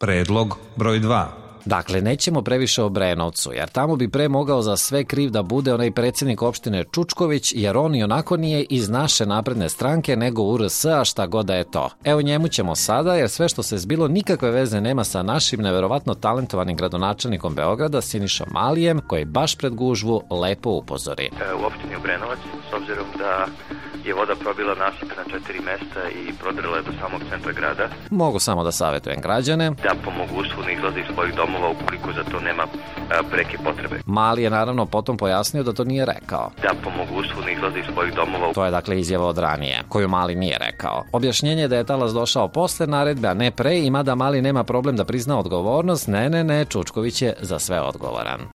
Predlog broj 2. Dakle, nećemo previše o Obrenovcu, jer tamo bi pre mogao za sve kriv da bude onaj predsjednik opštine Čučković, jer on i onako nije iz naše napredne stranke, nego URS-a, šta god da je to. Evo njemu ćemo sada, jer sve što se zbilo nikakve veze nema sa našim neverovatno talentovanim gradonačelnikom Beograda, Sinišom Malijem, koji baš pred gužvu lepo upozori. U opštini Obrenovac, s obzirom da je voda probila nasipe na 4 mesta i prodrla je do samog centra grada. Mogu samo da savjetujem građane da po mogućstvu ne izlaze iz svojih domova ukoliko za to nema preke potrebe. Mali je naravno potom pojasnio da to nije rekao. Da po mogućstvu ne izlaze iz svojih domova. To je dakle izjava od ranije, koju Mali nije rekao. Objašnjenje je da je talas došao posle naredbe, a ne pre, i mada Mali nema problem da prizna odgovornost, ne, Čučković je za sve odgovoran.